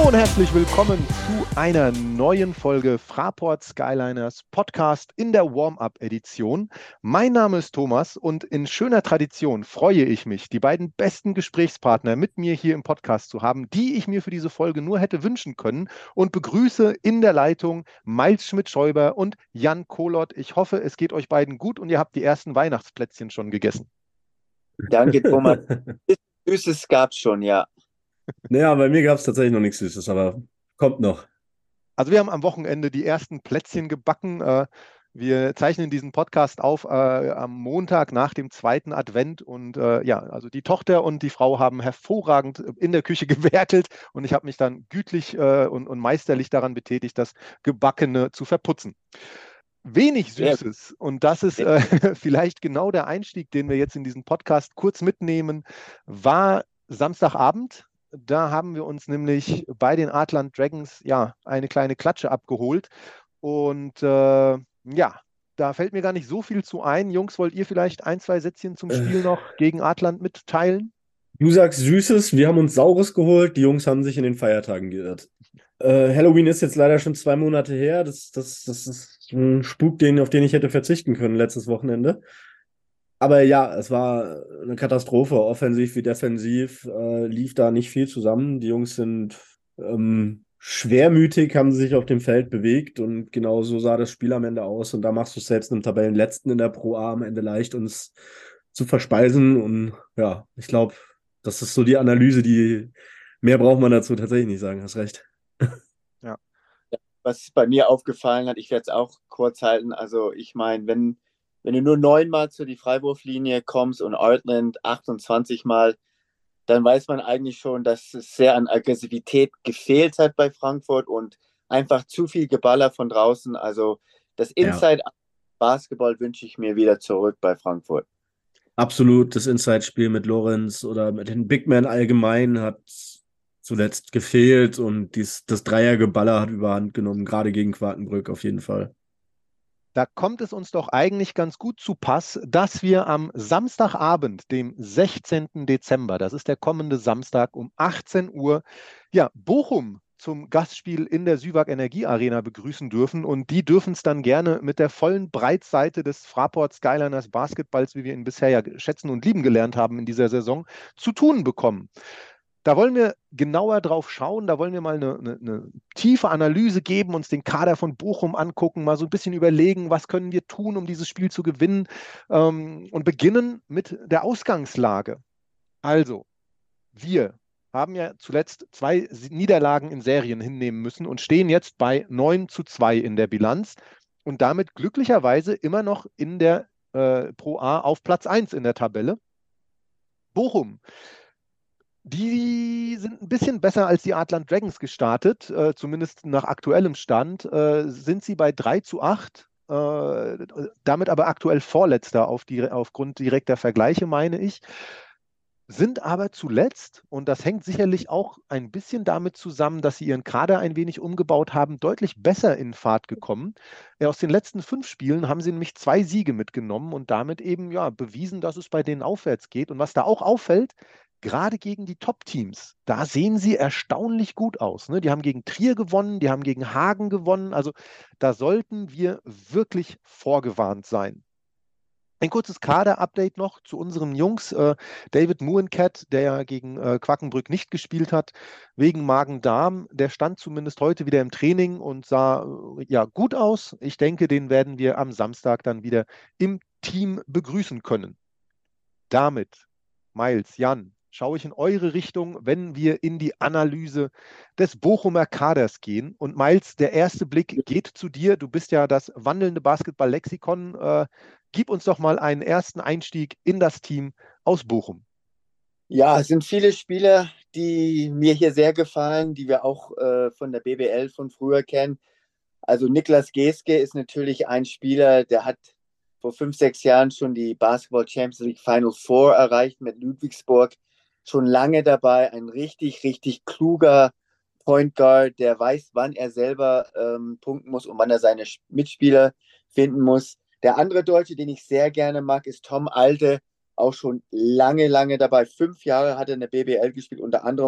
Hallo und herzlich willkommen zu einer neuen Folge Fraport Skyliners Podcast in der Warm-Up-Edition. Mein Name ist Thomas und in schöner Tradition freue ich mich, die beiden besten Gesprächspartner mit mir hier im Podcast zu haben, die ich mir für diese Folge nur hätte wünschen können, und begrüße in der Leitung Miles Schmidt-Schäuber und Jan Kohlert. Ich hoffe, es geht euch beiden gut und ihr habt die ersten Weihnachtsplätzchen schon gegessen. Danke, Thomas. Süßes gab's schon, ja. Naja, bei mir gab es tatsächlich noch nichts Süßes, aber kommt noch. Also wir haben am Wochenende die ersten Plätzchen gebacken. Wir zeichnen diesen Podcast auf am Montag nach dem zweiten Advent und ja, also die Tochter und die Frau haben hervorragend in der Küche gewerkelt und ich habe mich dann gütlich und meisterlich daran betätigt, das Gebackene zu verputzen. Wenig Sehr, Süßes, und das ist sehr. vielleicht genau der Einstieg, den wir jetzt in diesen Podcast kurz mitnehmen, war Samstagabend. Da haben wir uns nämlich bei den Artland Dragons ja eine kleine Klatsche abgeholt. Und ja, da fällt mir gar nicht so viel zu ein. Jungs, wollt ihr vielleicht ein, zwei Sätzchen zum Äh, Spiel noch gegen Artland mitteilen? Du sagst Süßes, wir haben uns Saures geholt, die Jungs haben sich in den Feiertagen geirrt. Halloween ist jetzt leider schon 2 Monate her. Das ist ein Spuk, auf den ich hätte verzichten können letztes Wochenende. Aber ja, es war eine Katastrophe, offensiv wie defensiv, lief da nicht viel zusammen. Die Jungs sind schwermütig, haben sich auf dem Feld bewegt und genau so sah das Spiel am Ende aus. Und da machst du es selbst einem Tabellenletzten in der Pro A am Ende leicht, uns zu verspeisen. Und ja, ich glaube, das ist so die Analyse, die mehr braucht man dazu tatsächlich nicht sagen, hast recht. Ja. Was bei mir aufgefallen hat, ich werde es auch kurz halten. Also ich meine, wenn du nur 9-mal zu die Freiwurflinie kommst und Artland 28 Mal, dann weiß man eigentlich schon, dass es sehr an Aggressivität gefehlt hat bei Frankfurt und einfach zu viel Geballer von draußen. Also das Ja, Inside-Basketball wünsche ich mir wieder zurück bei Frankfurt. absolut. Das Inside-Spiel mit Lorenz oder mit den Big Men allgemein hat zuletzt gefehlt und das Dreiergeballer hat überhand genommen, gerade gegen Quartenbrück auf jeden Fall. Da kommt es uns doch eigentlich ganz gut zu Pass, dass wir am Samstagabend, dem 16. Dezember, das ist der kommende Samstag um 18 Uhr, ja, Bochum zum Gastspiel in der Süwag Energie Arena begrüßen dürfen. Und die dürfen es dann gerne mit der vollen Breitseite des Fraport Skyliners Basketballs, wie wir ihn bisher ja schätzen und lieben gelernt haben in dieser Saison, zu tun bekommen. Da wollen wir genauer drauf schauen, da wollen wir mal eine tiefe Analyse geben, uns den Kader von Bochum angucken, mal so ein bisschen überlegen, was können wir tun, um dieses Spiel zu gewinnen, und beginnen mit der Ausgangslage. Also, wir haben ja zuletzt 2 Niederlagen in Serien hinnehmen müssen und stehen jetzt bei 9:2 in der Bilanz und damit glücklicherweise immer noch in der Pro A auf Platz 1 in der Tabelle. Bochum, die sind ein bisschen besser als die Artland Dragons gestartet, zumindest nach aktuellem Stand. Sind sie bei 3:8, damit aber aktuell Vorletzter aufgrund direkter Vergleiche, meine ich. Sind aber zuletzt, und das hängt sicherlich auch ein bisschen damit zusammen, dass sie ihren Kader ein wenig umgebaut haben, deutlich besser in Fahrt gekommen. Aus den letzten 5 Spielen haben sie nämlich 2 Siege mitgenommen und damit eben ja bewiesen, dass es bei denen aufwärts geht. Und was da auch auffällt, gerade gegen die Top-Teams, da sehen sie erstaunlich gut aus. Ne? Die haben gegen Trier gewonnen, die haben gegen Hagen gewonnen. Also da sollten wir wirklich vorgewarnt sein. Ein kurzes Kader-Update noch zu unseren Jungs. David Muencat, der ja gegen Quackenbrück nicht gespielt hat, wegen Magen-Darm, der stand zumindest heute wieder im Training und sah ja gut aus. Ich denke, den werden wir am Samstag dann wieder im Team begrüßen können. Damit, Miles, Jan, schaue ich in eure Richtung, wenn wir in die Analyse des Bochumer Kaders gehen. Und Miles, der erste Blick geht zu dir. Du bist ja das wandelnde Basketball-Lexikon. Gib uns doch mal einen ersten Einstieg in das Team aus Bochum. Ja, es sind viele Spieler, die mir hier sehr gefallen, die wir auch von der BBL von früher kennen. Also Niklas Geske ist natürlich ein Spieler, der hat vor 5, 6 Jahren schon die Basketball Champions League Final Four erreicht mit Ludwigsburg. Schon lange dabei, ein richtig, richtig kluger Point Guard, der weiß, wann er selber punkten muss und wann er seine Mitspieler finden muss. Der andere Deutsche, den ich sehr gerne mag, ist Tom Alte, auch schon lange, lange dabei. 5 Jahre hat er in der BBL gespielt, unter anderem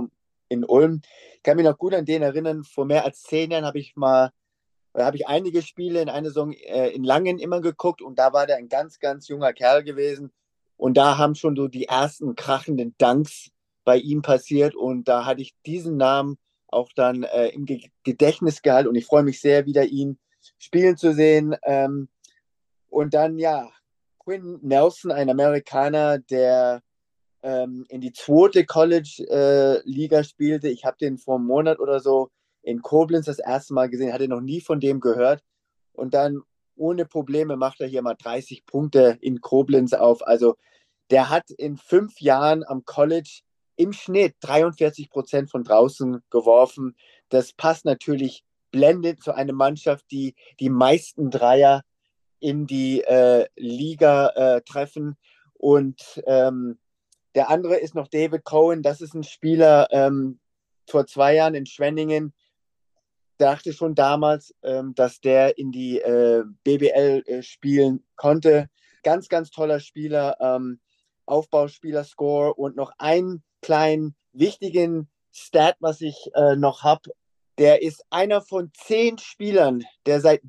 in Ulm. Ich kann mich noch gut an den erinnern, vor mehr als 10 Jahren habe ich einige Spiele in einer Saison in Langen immer geguckt und da war der ein ganz, ganz junger Kerl gewesen und da haben schon so die ersten krachenden Dunks bei ihm passiert und da hatte ich diesen Namen auch dann im Gedächtnis gehalten und ich freue mich sehr, wieder ihn spielen zu sehen. Und dann, ja, Quinn Nelson, ein Amerikaner, der in die zweite College-Liga spielte. Ich habe den vor einem Monat oder so in Koblenz das erste Mal gesehen, hatte noch nie von dem gehört. Und dann ohne Probleme macht er hier mal 30 Punkte in Koblenz auf. Also der hat in 5 Jahren am College im Schnitt 43% von draußen geworfen. Das passt natürlich blendend zu einer Mannschaft, die die meisten Dreier in die Liga treffen. Und der andere ist noch David Cohen. Das ist ein Spieler vor 2 Jahren in Schwenningen. Dachte schon damals, dass der in die BBL spielen konnte. Ganz, ganz toller Spieler, Aufbauspieler, Score und noch einen kleinen wichtigen Stat, was ich noch habe. Der ist einer von 10 Spielern, der seit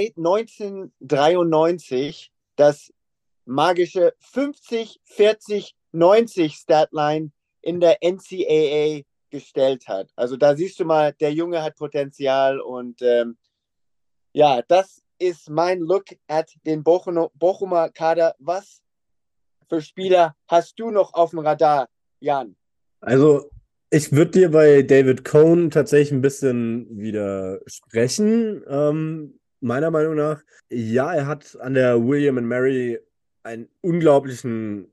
1993 das magische 50-40-90 Statline in der NCAA gestellt hat. Also da siehst du mal, der Junge hat Potenzial und ja, das ist mein Look at den Bochumer Kader. Was für Spieler hast du noch auf dem Radar, Jan? Also, ich würde dir bei David Cohn tatsächlich ein bisschen widersprechen. Meiner Meinung nach, ja, er hat an der William and Mary einen unglaublichen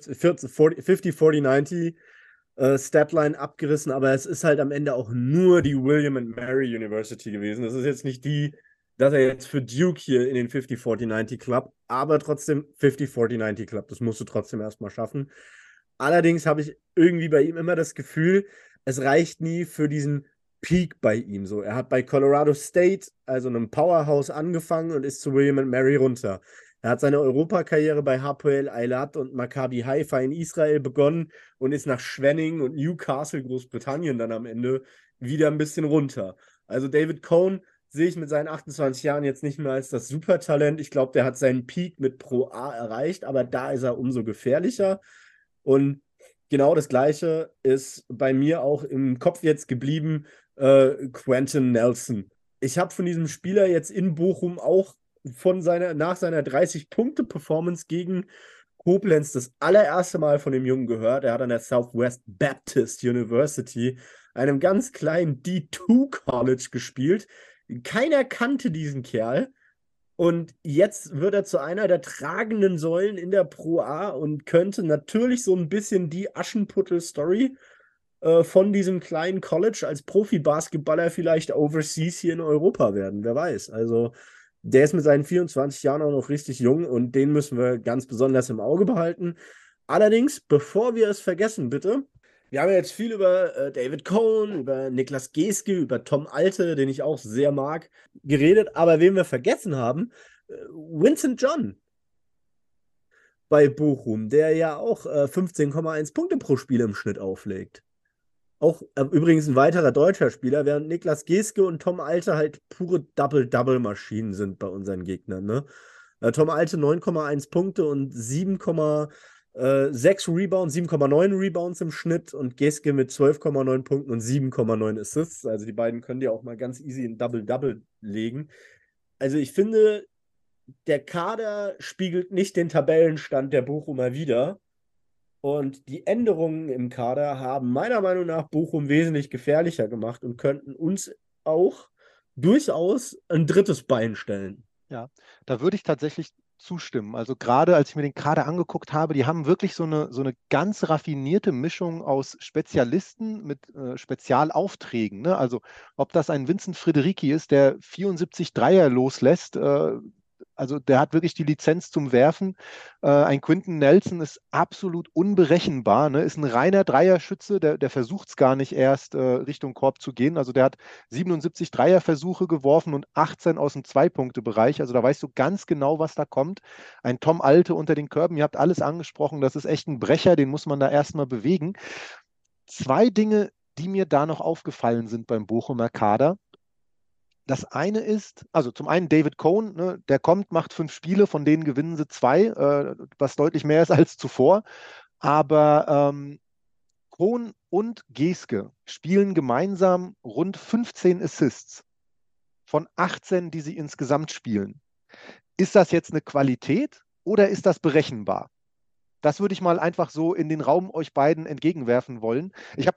50-40-90 Statline abgerissen, aber es ist halt am Ende auch nur die William and Mary University gewesen. Das ist jetzt nicht dass er jetzt für Duke hier in den 50-40-90 Club, aber trotzdem 50-40-90 Club. Das musst du trotzdem erstmal schaffen. Allerdings habe ich irgendwie bei ihm immer das Gefühl, es reicht nie für diesen Peak bei ihm. So, er hat bei Colorado State, also einem Powerhouse, angefangen und ist zu William and Mary runter. Er hat seine Europakarriere bei Hapoel Eilat und Maccabi Haifa in Israel begonnen und ist nach Schwenningen und Newcastle, Großbritannien, dann am Ende wieder ein bisschen runter. Also David Cohn sehe ich mit seinen 28 Jahren jetzt nicht mehr als das Supertalent. Ich glaube, der hat seinen Peak mit Pro A erreicht, aber da ist er umso gefährlicher. Und genau das Gleiche ist bei mir auch im Kopf jetzt geblieben, Quentin Nelson. Ich habe von diesem Spieler jetzt in Bochum auch nach seiner 30-Punkte-Performance gegen Koblenz das allererste Mal von dem Jungen gehört. Er hat an der Southwest Baptist University, einem ganz kleinen D2-College, gespielt. Keiner kannte diesen Kerl. Und jetzt wird er zu einer der tragenden Säulen in der Pro A und könnte natürlich so ein bisschen die Aschenputtel-Story von diesem kleinen College als Profi-Basketballer vielleicht overseas hier in Europa werden. Wer weiß. Also der ist mit seinen 24 Jahren auch noch richtig jung und den müssen wir ganz besonders im Auge behalten. Allerdings, bevor wir es vergessen, bitte, wir haben ja jetzt viel über David Cohn, über Niklas Geske, über Tom Alte, den ich auch sehr mag, geredet. Aber wen wir vergessen haben, Vincent John bei Bochum, der ja auch 15,1 Punkte pro Spiel im Schnitt auflegt. Auch übrigens ein weiterer deutscher Spieler, während Niklas Geske und Tom Alte halt pure Double-Double-Maschinen sind bei unseren Gegnern. Ne? Tom Alte 9,1 Punkte und 7,6 Rebounds, 7,9 Rebounds im Schnitt und Geske mit 12,9 Punkten und 7,9 Assists. Also die beiden können ja auch mal ganz easy ein Double-Double legen. Also ich finde, der Kader spiegelt nicht den Tabellenstand der Bochumer wider. Und die Änderungen im Kader haben meiner Meinung nach Bochum wesentlich gefährlicher gemacht und könnten uns auch durchaus ein drittes Bein stellen. Ja, da würde ich tatsächlich zustimmen. Also gerade als ich mir den Kader angeguckt habe, die haben wirklich so eine ganz raffinierte Mischung aus Spezialisten mit Spezialaufträgen. Ne? Also ob das ein Vincent Friederici ist, der 74 Dreier loslässt, also der hat wirklich die Lizenz zum Werfen. Ein Quentin Nelson ist absolut unberechenbar, ne? Ist ein reiner Dreierschütze, der versucht es gar nicht erst Richtung Korb zu gehen. Also der hat 77 Dreierversuche geworfen und 18 aus dem Zwei-Punkte-Bereich. Also da weißt du ganz genau, was da kommt. Ein Tom Alte unter den Körben, ihr habt alles angesprochen, das ist echt ein Brecher, den muss man da erstmal bewegen. Zwei Dinge, die mir da noch aufgefallen sind beim Bochumer Kader. Das eine ist, also zum einen David Cohn, ne, der kommt, macht 5 Spiele, von denen gewinnen sie 2, was deutlich mehr ist als zuvor. Aber Cohn und Geske spielen gemeinsam rund 15 Assists von 18, die sie insgesamt spielen. Ist das jetzt eine Qualität oder ist das berechenbar? Das würde ich mal einfach so in den Raum euch beiden entgegenwerfen wollen.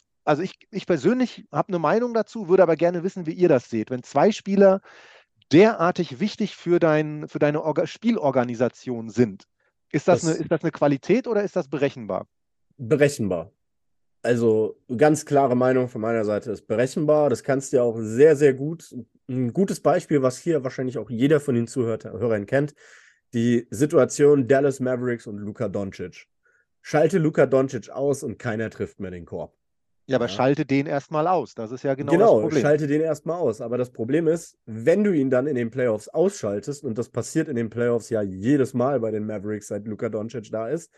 Ich persönlich habe eine Meinung dazu, würde aber gerne wissen, wie ihr das seht. Wenn 2 Spieler derartig wichtig für deine Spielorganisation sind, ist das Das eine Qualität oder ist das berechenbar? berechenbar. Also ganz klare Meinung von meiner Seite ist berechenbar. Das kannst du ja auch sehr, sehr gut. Ein gutes Beispiel, was hier wahrscheinlich auch jeder von den Zuhörern kennt, die Situation Dallas Mavericks und Luka Doncic. Schalte Luka Doncic aus und keiner trifft mehr den Korb. Ja, aber Ja. schalte den erstmal aus. Das ist ja genau das Genau, Problem. schalte den erstmal aus. Aber das Problem ist, wenn du ihn dann in den Playoffs ausschaltest, und das passiert in den Playoffs ja jedes Mal bei den Mavericks, seit Luka Doncic da ist,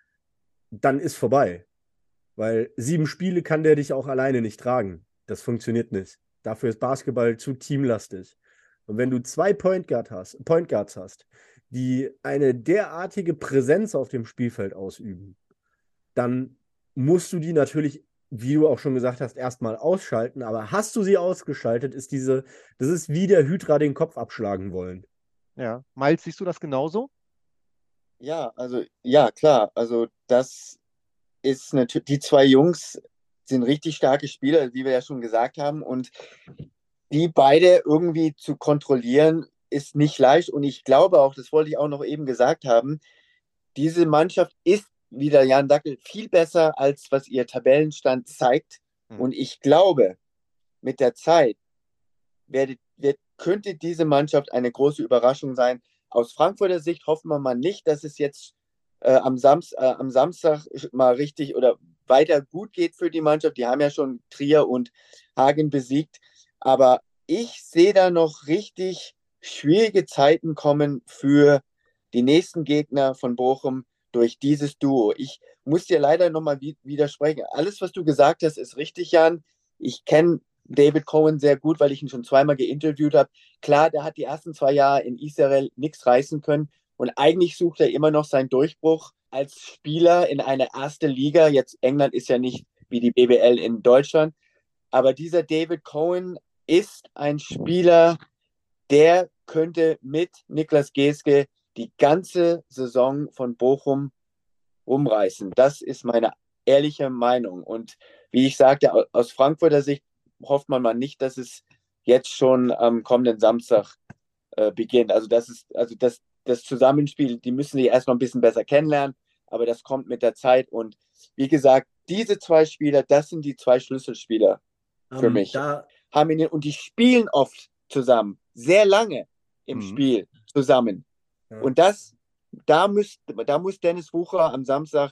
dann ist vorbei. Weil 7 Spiele kann der dich auch alleine nicht tragen. Das funktioniert nicht. Dafür ist Basketball zu teamlastig. Und wenn du 2 Point Guards hast, die eine derartige Präsenz auf dem Spielfeld ausüben, dann musst du die natürlich, wie du auch schon gesagt hast, erstmal ausschalten. Aber hast du sie ausgeschaltet, das ist wie der Hydra den Kopf abschlagen wollen. Ja. Miles, siehst du das genauso? Ja, also ja, klar. Also das ist natürlich, die 2 Jungs sind richtig starke Spieler, wie wir ja schon gesagt haben. Und die beide irgendwie zu kontrollieren, ist nicht leicht. Und ich glaube auch, das wollte ich auch noch eben gesagt haben, diese Mannschaft ist, wie der Jan Dackel, viel besser, als was ihr Tabellenstand zeigt. Und ich glaube, mit der Zeit könnte diese Mannschaft eine große Überraschung sein. Aus Frankfurter Sicht hoffen wir mal nicht, dass es jetzt am Samstag mal richtig oder weiter gut geht für die Mannschaft. Die haben ja schon Trier und Hagen besiegt. Aber ich sehe da noch richtig schwierige Zeiten kommen für die nächsten Gegner von Bochum durch dieses Duo. Ich muss dir leider nochmal widersprechen. Alles, was du gesagt hast, ist richtig, Jan. Ich kenne David Cohen sehr gut, weil ich ihn schon zweimal geinterviewt habe. Klar, der hat die ersten 2 Jahre in Israel nichts reißen können und eigentlich sucht er immer noch seinen Durchbruch als Spieler in eine erste Liga. Jetzt England ist ja nicht wie die BBL in Deutschland, aber dieser David Cohen ist ein Spieler, der könnte mit Niklas Geske die ganze Saison von Bochum rumreißen. Das ist meine ehrliche Meinung. Und wie ich sagte, aus Frankfurter Sicht hofft man mal nicht, dass es jetzt schon am kommenden Samstag beginnt. Also das Zusammenspiel, die müssen sich erstmal ein bisschen besser kennenlernen, aber das kommt mit der Zeit. Und wie gesagt, diese 2 Spieler, das sind die 2 Schlüsselspieler für mich. Und die spielen oft zusammen, sehr lange im Spiel zusammen. Ja. Und da muss Dennis Wucher am Samstag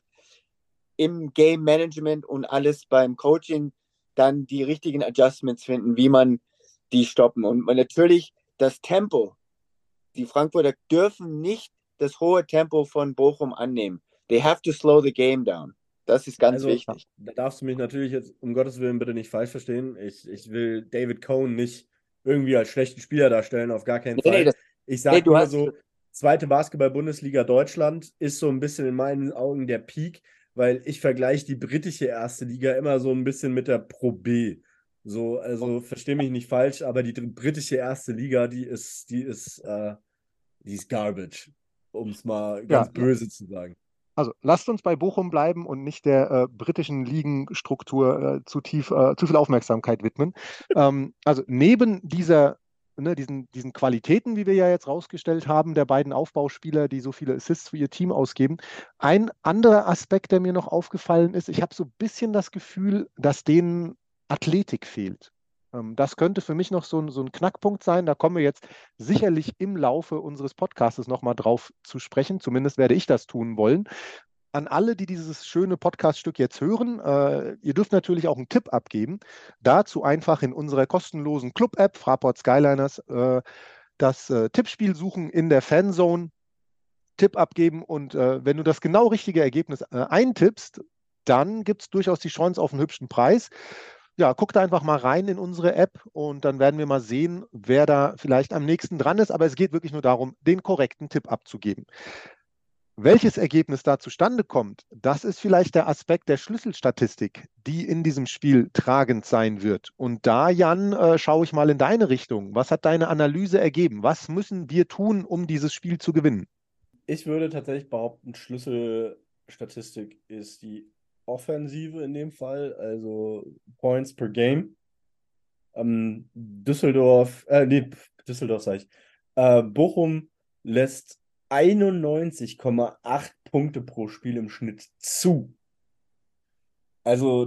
im Game Management und alles beim Coaching dann die richtigen Adjustments finden, wie man die stoppen. Und natürlich das Tempo. Die Frankfurter dürfen nicht das hohe Tempo von Bochum annehmen. They have to slow the game down. Das ist ganz wichtig. Da darfst du mich natürlich jetzt um Gottes Willen bitte nicht falsch verstehen. Ich will David Cohn nicht irgendwie als schlechten Spieler darstellen, auf gar keinen Fall. Ich sage nur so, zweite Basketball-Bundesliga Deutschland ist so ein bisschen in meinen Augen der Peak, weil ich vergleiche die britische erste Liga immer so ein bisschen mit der Pro B. So, also verstehe mich nicht falsch, aber die britische erste Liga, die ist Garbage, um es mal ganz böse zu sagen. Also lasst uns bei Bochum bleiben und nicht der britischen Ligenstruktur zu viel Aufmerksamkeit widmen. Also neben diesen Qualitäten, wie wir ja jetzt rausgestellt haben, der beiden Aufbauspieler, die so viele Assists für ihr Team ausgeben, ein anderer Aspekt, der mir noch aufgefallen ist, ich habe so ein bisschen das Gefühl, dass denen Athletik fehlt. Das könnte für mich noch so ein Knackpunkt sein. Da kommen wir jetzt sicherlich im Laufe unseres Podcasts nochmal drauf zu sprechen. Zumindest werde ich das tun wollen. An alle, die dieses schöne Podcast-Stück jetzt hören, ihr dürft natürlich auch einen Tipp abgeben. Dazu einfach in unserer kostenlosen Club-App Fraport Skyliners das Tippspiel suchen in der Fanzone, Tipp abgeben und wenn du das genau richtige Ergebnis eintippst, dann gibt es durchaus die Chance auf einen hübschen Preis. Ja, guck da einfach mal rein in unsere App und dann werden wir mal sehen, wer da vielleicht am nächsten dran ist. Aber es geht wirklich nur darum, den korrekten Tipp abzugeben. Welches Ergebnis da zustande kommt, das ist vielleicht der Aspekt der Schlüsselstatistik, die in diesem Spiel tragend sein wird. Und da, Jan, schaue ich mal in deine Richtung. Was hat deine Analyse ergeben? Was müssen wir tun, um dieses Spiel zu gewinnen? Ich würde tatsächlich behaupten, Schlüsselstatistik ist die Offensive in dem Fall, also Points per Game. Düsseldorf sage ich. Bochum lässt 91,8 Punkte pro Spiel im Schnitt zu. Also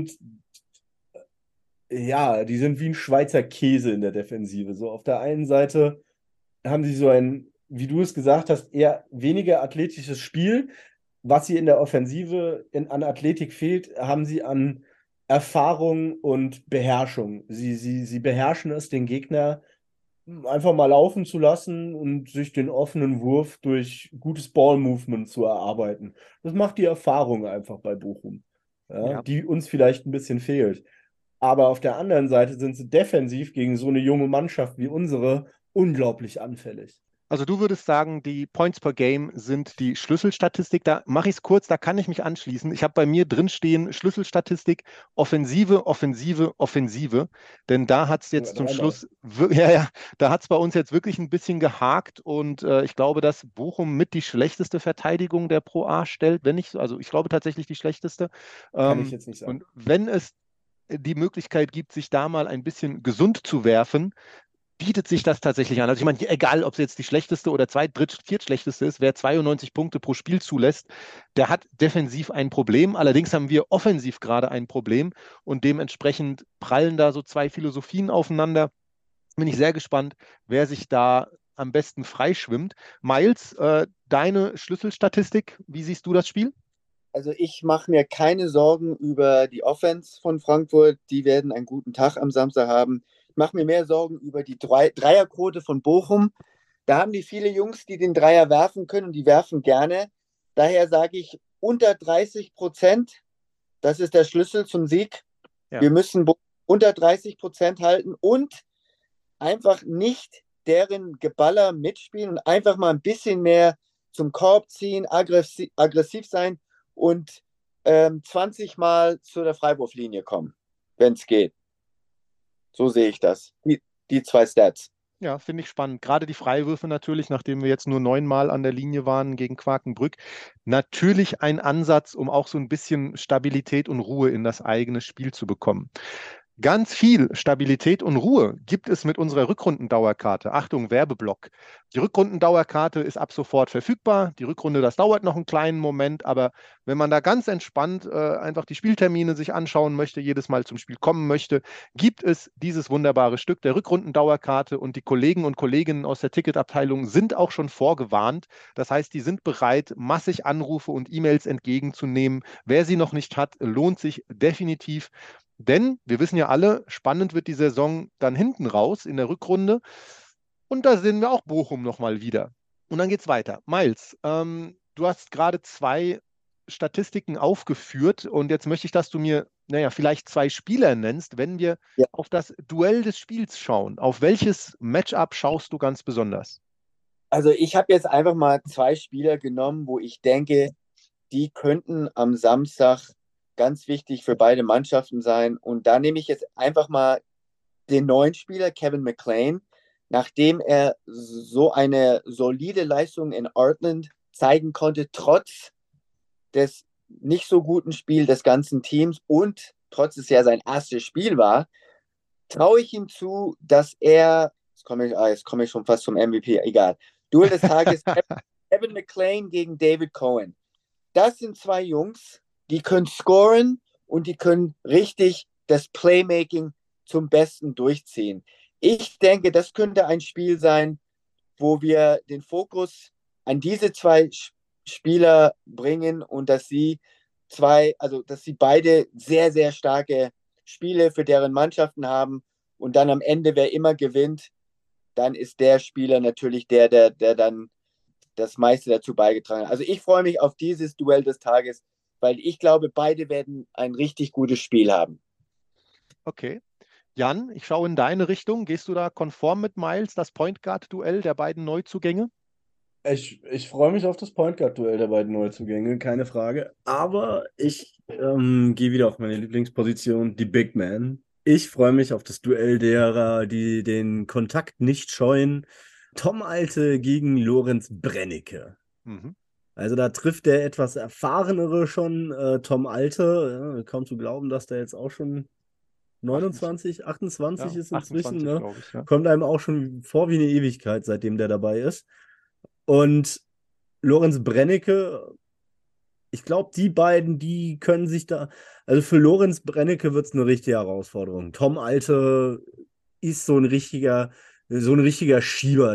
die sind wie ein Schweizer Käse in der Defensive. So auf der einen Seite haben sie so ein, wie du es gesagt hast, eher weniger athletisches Spiel. Was sie in der Offensive an Athletik fehlt, haben sie an Erfahrung und Beherrschung. Sie beherrschen es, den Gegner einfach mal laufen zu lassen und sich den offenen Wurf durch gutes Ball-Movement zu erarbeiten. Das macht die Erfahrung einfach bei Bochum, ja, Ja. die uns vielleicht ein bisschen fehlt. Aber auf der anderen Seite sind sie defensiv gegen so eine junge Mannschaft wie unsere unglaublich anfällig. Also du würdest sagen, die Points per Game sind die Schlüsselstatistik. Da mache ich es kurz, da kann ich mich anschließen. Ich habe bei mir drin stehen Schlüsselstatistik, Offensive, Offensive, Offensive. Denn da hat es Ja, jetzt zum dreimal. Schluss, ja, ja, da hat es bei uns jetzt wirklich ein bisschen gehakt. Und ich glaube, dass Bochum mit die schlechteste Verteidigung der Pro A stellt. Wenn nicht, also ich glaube tatsächlich die schlechteste. Kann ich Ähm, jetzt nicht sagen. und wenn es die Möglichkeit gibt, sich da mal ein bisschen gesund zu werfen, bietet sich das tatsächlich an. Also ich meine, egal, ob es jetzt die schlechteste oder viertschlechteste ist, wer 92 Punkte pro Spiel zulässt, der hat defensiv ein Problem. Allerdings haben wir offensiv gerade ein Problem und dementsprechend prallen da so zwei Philosophien aufeinander. Bin ich sehr gespannt, wer sich da am besten freischwimmt. Miles, deine Schlüsselstatistik, wie siehst du das Spiel? Also ich mache mir keine Sorgen über die Offense von Frankfurt. Die werden einen guten Tag am Samstag haben. Ich mache mir mehr Sorgen über die Dreierquote von Bochum. Da haben die viele Jungs, die den Dreier werfen können und die werfen gerne. Daher sage ich unter 30%. Das ist der Schlüssel zum Sieg. Ja. Wir müssen unter 30% halten und einfach nicht deren Geballer mitspielen und einfach mal ein bisschen mehr zum Korb ziehen, aggressiv sein und 20 Mal zu der Freiwurflinie kommen, wenn es geht. So sehe ich das. Die zwei Stats. Ja, finde ich spannend. Gerade die Freiwürfe natürlich, nachdem wir jetzt nur 9-mal an der Linie waren gegen Quakenbrück, natürlich ein Ansatz, um auch so ein bisschen Stabilität und Ruhe in das eigene Spiel zu bekommen. Ganz viel Stabilität und Ruhe gibt es mit unserer Rückrundendauerkarte. Achtung, Werbeblock. Die Rückrundendauerkarte ist ab sofort verfügbar. Die Rückrunde, das dauert noch einen kleinen Moment, aber wenn man da ganz entspannt einfach die Spieltermine sich anschauen möchte, jedes Mal zum Spiel kommen möchte, gibt es dieses wunderbare Stück der Rückrundendauerkarte und die Kollegen und Kolleginnen aus der Ticketabteilung sind auch schon vorgewarnt. Das heißt, die sind bereit, massig Anrufe und E-Mails entgegenzunehmen. Wer sie noch nicht hat, lohnt sich definitiv. Denn wir wissen ja alle, spannend wird die Saison dann hinten raus in der Rückrunde. Und da sehen wir auch Bochum nochmal wieder. Und dann geht es weiter. Miles, du hast gerade zwei Statistiken aufgeführt und jetzt möchte ich, dass du mir, naja, vielleicht zwei Spieler nennst, wenn wir Ja. auf das Duell des Spiels schauen. Auf welches Matchup schaust du ganz besonders? Also ich habe jetzt einfach mal zwei Spieler genommen, wo ich denke, die könnten am Samstag ganz wichtig für beide Mannschaften sein. Und da nehme ich jetzt einfach mal den neuen Spieler, Kevin McLean, nachdem er so eine solide Leistung in Portland zeigen konnte, trotz des nicht so guten Spiels des ganzen Teams und trotz es ja sein erstes Spiel war, traue ich ihm zu, dass er, jetzt komme ich schon fast zum MVP, egal. Duell des Tages, Kevin McLean gegen David Cohen. Das sind zwei Jungs, die können scoren und die können richtig das Playmaking zum Besten durchziehen. Ich denke, das könnte ein Spiel sein, wo wir den Fokus an diese zwei Spieler bringen und dass sie beide sehr, sehr starke Spiele für deren Mannschaften haben und dann am Ende, wer immer gewinnt, dann ist der Spieler natürlich der dann das meiste dazu beigetragen hat. Also ich freue mich auf dieses Duell des Tages, weil ich glaube, beide werden ein richtig gutes Spiel haben. Okay. Jan, ich schaue in deine Richtung. Gehst du da konform mit Miles, das Point Guard-Duell der beiden Neuzugänge? Ich freue mich auf das Point Guard-Duell der beiden Neuzugänge, keine Frage. Aber ich gehe wieder auf meine Lieblingsposition, die Big Man. Ich freue mich auf das Duell derer, die den Kontakt nicht scheuen. Tom Alte gegen Lorenz Brennecke. Mhm. Also da trifft der etwas erfahrenere schon, Tom Alte. Ja, kaum zu glauben, dass der jetzt auch schon 29, 28 Ja, ist inzwischen, 28, ne? glaube ich, ja. Kommt einem auch schon vor wie eine Ewigkeit, seitdem der dabei ist. Und Lorenz Brennecke, ich glaube, die beiden, die können sich da. Also für Lorenz Brennecke wird es eine richtige Herausforderung. Tom Alte ist so ein richtiger Schieber,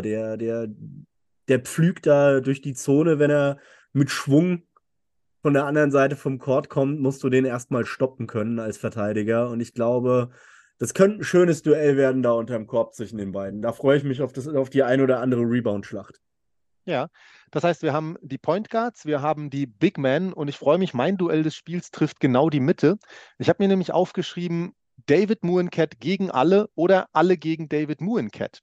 der pflügt da durch die Zone, wenn er mit Schwung von der anderen Seite vom Court kommt, musst du den erstmal stoppen können als Verteidiger. Und ich glaube, das könnte ein schönes Duell werden da unterm Korb zwischen den beiden. Da freue ich mich auf die ein oder andere Rebound-Schlacht. Ja, das heißt, wir haben die Point Guards, wir haben die Big Men und ich freue mich, mein Duell des Spiels trifft genau die Mitte. Ich habe mir nämlich aufgeschrieben, David Mouencat gegen alle oder alle gegen David Mouencat.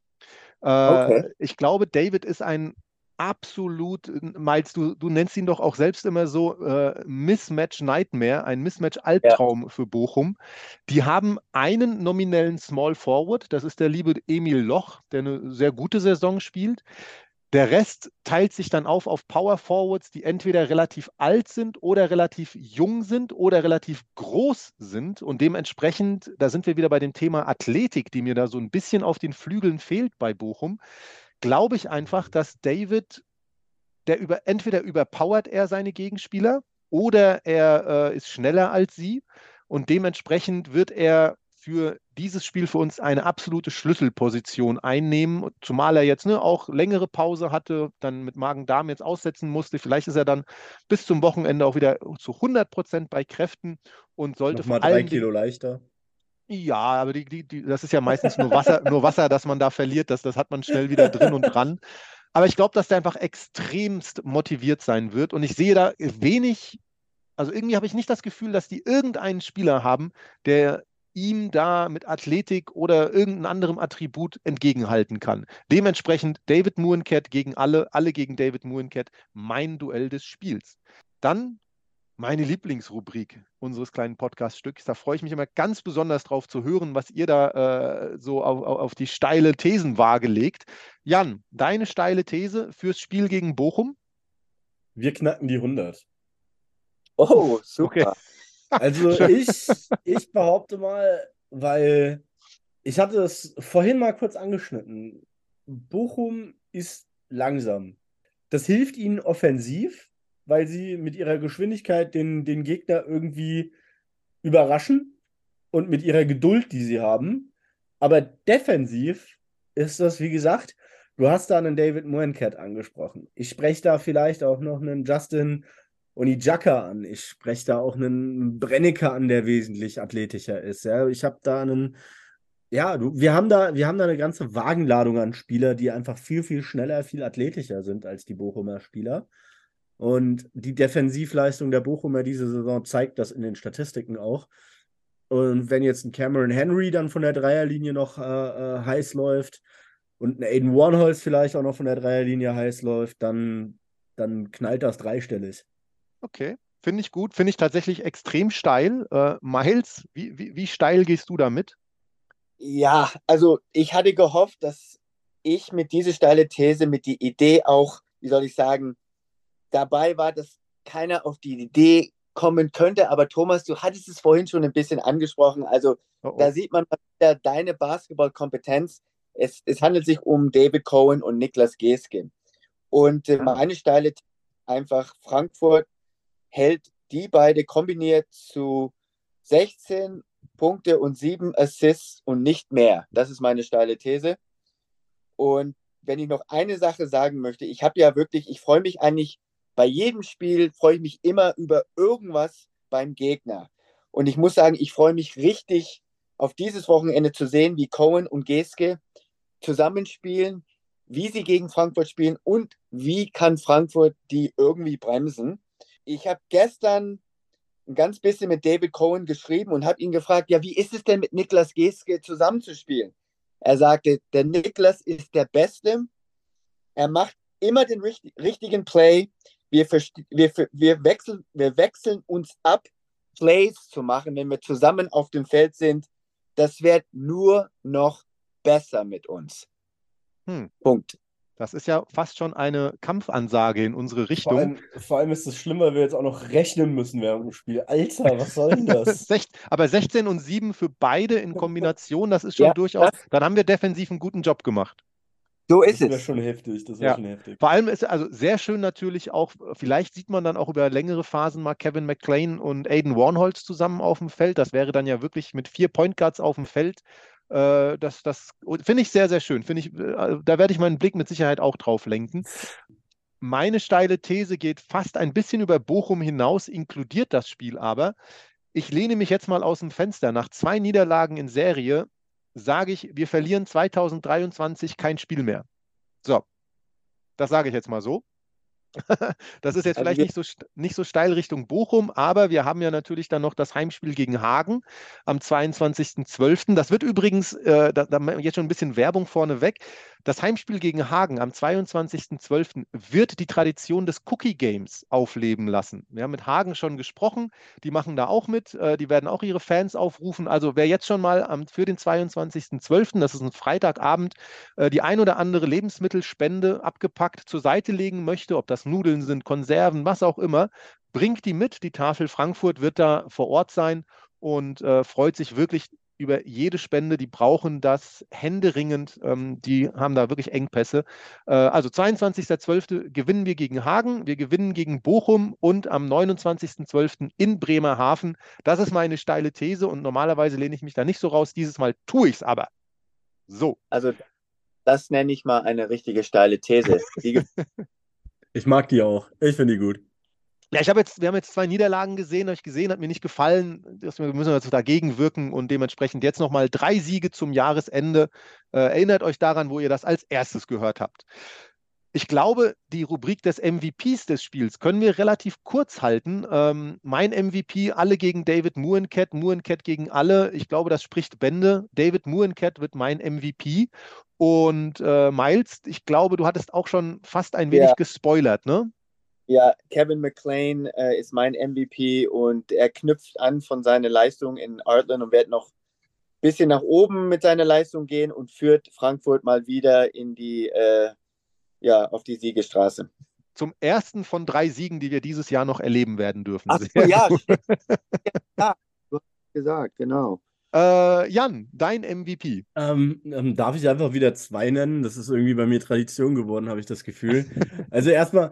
Okay. Ich glaube, David ist ein absolut, Miles, du nennst ihn doch auch selbst immer so, Mismatch Nightmare, ein Mismatch Ja. Albtraum für Bochum. Die haben einen nominellen Small Forward, das ist der liebe Emil Loch, der eine sehr gute Saison spielt. Der Rest teilt sich dann auf Power Forwards, die entweder relativ alt sind oder relativ jung sind oder relativ groß sind. Und dementsprechend, da sind wir wieder bei dem Thema Athletik, die mir da so ein bisschen auf den Flügeln fehlt bei Bochum, glaube ich einfach, dass David, entweder überpowert er seine Gegenspieler oder er ist schneller als sie. Und dementsprechend wird er für dieses Spiel für uns eine absolute Schlüsselposition einnehmen, zumal er jetzt auch längere Pause hatte, dann mit Magen-Darm jetzt aussetzen musste. Vielleicht ist er dann bis zum Wochenende auch wieder zu 100% bei Kräften und sollte Nochmal vor 3 Kilo allen Dingen, leichter. ja, aber das ist ja meistens nur Wasser, das man da verliert. Das hat man schnell wieder drin und dran. Aber ich glaube, dass der einfach extremst motiviert sein wird. Und ich sehe da wenig, also irgendwie habe ich nicht das Gefühl, dass die irgendeinen Spieler haben, der ihm da mit Athletik oder irgendeinem anderen Attribut entgegenhalten kann. Dementsprechend David Mouencat gegen alle, alle gegen David Mouencat, mein Duell des Spiels. Dann meine Lieblingsrubrik unseres kleinen Podcast-Stücks. Da freue ich mich immer ganz besonders drauf zu hören, was ihr da so auf die steile Thesenwaage legt. Jan, deine steile These fürs Spiel gegen Bochum? Wir knacken die 100. Oh, Okay. super. Also Schön. ich behaupte mal, weil ich hatte es vorhin mal kurz angeschnitten. Bochum ist langsam. Das hilft ihnen offensiv, weil sie mit ihrer Geschwindigkeit den Gegner irgendwie überraschen und mit ihrer Geduld, die sie haben. Aber defensiv ist das, wie gesagt, du hast da einen David Mouencat angesprochen. Ich spreche da vielleicht auch noch einen Justin Onijaka an. Ich spreche da auch einen Brennecke an, der wesentlich athletischer ist. Ja, ich habe da einen, ja, wir haben da eine ganze Wagenladung an Spieler, die einfach viel, viel schneller, viel athletischer sind als die Bochumer Spieler. Und die Defensivleistung der Bochumer diese Saison zeigt das in den Statistiken auch. Und wenn jetzt ein Cameron Henry dann von der Dreierlinie noch heiß läuft und ein Aiden Warnholz vielleicht auch noch von der Dreierlinie heiß läuft, dann knallt das dreistellig. Okay, finde ich gut. Finde ich tatsächlich extrem steil. Miles, wie steil gehst du damit? Ja, also ich hatte gehofft, dass ich mit dieser steile These, mit die Idee auch, wie soll ich sagen, dabei war, dass keiner auf die Idee kommen könnte. Aber Thomas, du hattest es vorhin schon ein bisschen angesprochen. Also Oh, da oh. sieht man mal wieder deine Basketballkompetenz. Es handelt sich um David Cohen und Niklas Geske. Und Ah, meine steile These einfach, Frankfurt hält die beide kombiniert zu 16 Punkte und 7 Assists und nicht mehr. Das ist meine steile These. Und wenn ich noch eine Sache sagen möchte, ich habe ja wirklich, ich freue mich eigentlich bei jedem Spiel, freue ich mich immer über irgendwas beim Gegner. Und ich muss sagen, ich freue mich richtig auf dieses Wochenende zu sehen, wie Cohen und Geske zusammenspielen, wie sie gegen Frankfurt spielen und wie kann Frankfurt die irgendwie bremsen. Ich habe gestern ein ganz bisschen mit David Cohen geschrieben und habe ihn gefragt, ja, wie ist es denn mit Niklas Geske zusammenzuspielen? Er sagte, der Niklas ist der Beste, er macht immer den richtigen Play, wir wechseln uns ab, Plays zu machen, wenn wir zusammen auf dem Feld sind. Das wird nur noch besser mit uns. Punkt. Das ist ja fast schon eine Kampfansage in unsere Richtung. Vor allem ist es schlimm, weil wir jetzt auch noch rechnen müssen während dem Spiel. Alter, was soll denn das? Aber 16 und 7 für beide in Kombination, das ist schon Ja, durchaus, dann haben wir defensiv einen guten Job gemacht. So ist Das wäre es. schon heftig, das wäre schon heftig. Vor allem ist also sehr schön natürlich auch, vielleicht sieht man dann auch über längere Phasen mal Kevin McClain und Aiden Warnholz zusammen auf dem Feld. Das wäre dann ja wirklich mit 4 Point Guards auf dem Feld. Das finde ich sehr, sehr schön. Da werde ich meinen Blick mit Sicherheit auch drauf lenken. Meine steile These geht fast ein bisschen über Bochum hinaus, inkludiert das Spiel aber. Ich lehne mich jetzt mal aus dem Fenster. Nach 2 Niederlagen in Serie sage ich, wir verlieren 2023 kein Spiel mehr. So, das sage ich jetzt mal so. Das ist jetzt Also vielleicht nicht so steil Richtung Bochum, aber wir haben ja natürlich dann noch das Heimspiel gegen Hagen am 22.12. Das wird übrigens, da jetzt schon ein bisschen Werbung vorneweg, das Heimspiel gegen Hagen am 22.12. wird die Tradition des Cookie Games aufleben lassen. Wir haben mit Hagen schon gesprochen, die machen da auch mit, die werden auch ihre Fans aufrufen. Also wer jetzt schon mal für den 22.12., das ist ein Freitagabend, die ein oder andere Lebensmittelspende abgepackt zur Seite legen möchte, ob das Nudeln sind, Konserven, was auch immer, bringt die mit. Die Tafel Frankfurt wird da vor Ort sein und freut sich wirklich über jede Spende. Die brauchen das händeringend. Die haben da wirklich Engpässe. Also 22.12. gewinnen wir gegen Hagen, wir gewinnen gegen Bochum und am 29.12. in Bremerhaven. Das ist meine steile These und normalerweise lehne ich mich da nicht so raus. Dieses Mal tue ich es aber. So. Also das nenne ich mal eine richtige steile These. Ich mag die auch. Ich finde die gut. Ja, wir haben jetzt 2 Niederlagen gesehen, habe ich gesehen, hat mir nicht gefallen. Wir müssen jetzt dagegen wirken und dementsprechend jetzt nochmal 3 Siege zum Jahresende. Erinnert euch daran, wo ihr das als erstes gehört habt. Ich glaube, die Rubrik des MVPs des Spiels können wir relativ kurz halten. Mein MVP, alle gegen David Mouencat gegen alle. Ich glaube, das spricht Bände. David Mouencat wird mein MVP. Und Miles, ich glaube, du hattest auch schon fast ein wenig gespoilert, ne? Ja, Kevin McClain ist mein MVP und er knüpft an von seiner Leistung in Artland und wird noch ein bisschen nach oben mit seiner Leistung gehen und führt Frankfurt mal wieder in die, auf die Siegesstraße. Zum ersten von 3 Siegen, die wir dieses Jahr noch erleben werden dürfen. Ach so, ja, ja, du hast gesagt, genau. Jan, dein MVP. Darf ich einfach wieder 2 nennen? Das ist irgendwie bei mir Tradition geworden, habe ich das Gefühl. Also erstmal,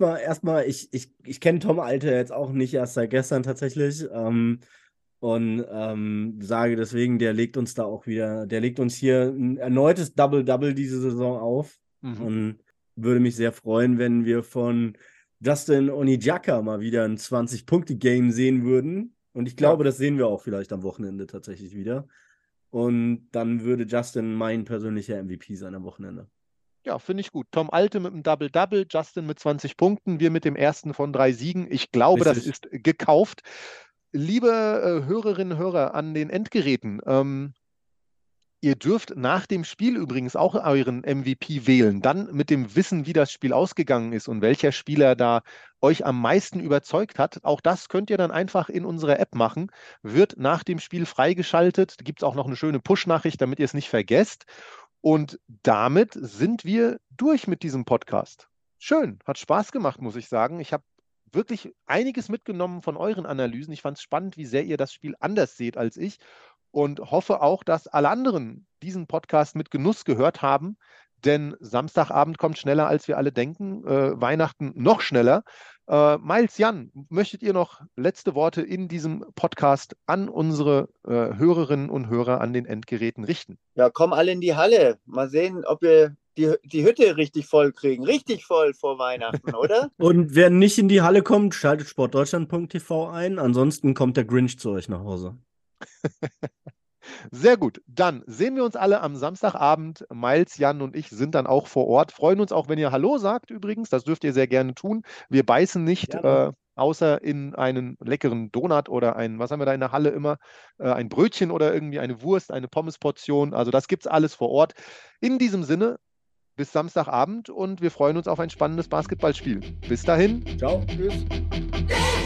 ich kenne Tom Alter jetzt auch nicht erst seit gestern tatsächlich. Sage deswegen, der legt uns hier ein erneutes Double-Double diese Saison auf. Und würde mich sehr freuen, wenn wir von Justin Onijaka mal wieder ein 20-Punkte-Game sehen würden. Und ich glaube, das sehen wir auch vielleicht am Wochenende tatsächlich wieder. Und dann würde Justin mein persönlicher MVP sein am Wochenende. Ja, finde ich gut. Tom Alte mit einem Double-Double, Justin mit 20 Punkten, wir mit dem ersten von 3 Siegen. Ich glaube, das ist gekauft. Liebe Hörerinnen und Hörer an den Endgeräten, ihr dürft nach dem Spiel übrigens auch euren MVP wählen, dann mit dem Wissen, wie das Spiel ausgegangen ist und welcher Spieler da euch am meisten überzeugt hat. Auch das könnt ihr dann einfach in unserer App machen, wird nach dem Spiel freigeschaltet. Da gibt es auch noch eine schöne Push-Nachricht, damit ihr es nicht vergesst. Und damit sind wir durch mit diesem Podcast. Schön, hat Spaß gemacht, muss ich sagen. Ich habe wirklich einiges mitgenommen von euren Analysen. Ich fand es spannend, wie sehr ihr das Spiel anders seht als ich. Und hoffe auch, dass alle anderen diesen Podcast mit Genuss gehört haben, denn Samstagabend kommt schneller, als wir alle denken, Weihnachten noch schneller. Miles, Jan, möchtet ihr noch letzte Worte in diesem Podcast an unsere Hörerinnen und Hörer an den Endgeräten richten? Ja, kommen alle in die Halle. Mal sehen, ob wir die Hütte richtig voll kriegen. Richtig voll vor Weihnachten, oder? Und wer nicht in die Halle kommt, schaltet sportdeutschland.tv ein. Ansonsten kommt der Grinch zu euch nach Hause. Sehr gut. Dann sehen wir uns alle am Samstagabend. Miles, Jan und ich sind dann auch vor Ort. Freuen uns auch, wenn ihr Hallo sagt übrigens. Das dürft ihr sehr gerne tun. Wir beißen nicht, außer in einen leckeren Donut oder was haben wir da in der Halle immer? Ein Brötchen oder irgendwie eine Wurst, eine Pommesportion. Also das gibt es alles vor Ort. In diesem Sinne, bis Samstagabend und wir freuen uns auf ein spannendes Basketballspiel. Bis dahin. Ciao. Tschüss.